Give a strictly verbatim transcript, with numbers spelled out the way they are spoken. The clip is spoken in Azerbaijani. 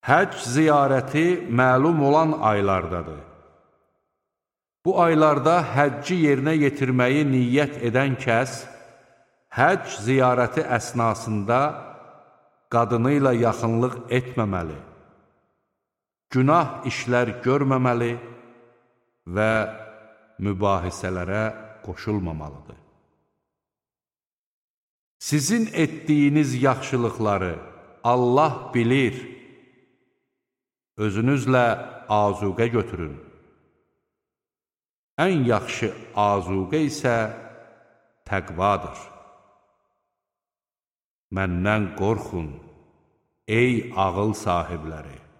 Həcc ziyarəti məlum olan aylardadır. Bu aylarda həcci yerinə yetirməyi niyyət edən kəs, həcc ziyarəti əsnasında qadını ilə yaxınlıq etməməli, günah işlər görməməli və mübahisələrə qoşulmamalıdır. Sizin etdiyiniz yaxşılıqları Allah bilir, özünüzlə azuqə götürün. Ən yaxşı azuqə isə təqvadır. Məndən qorxun, ey ağıl sahibləri!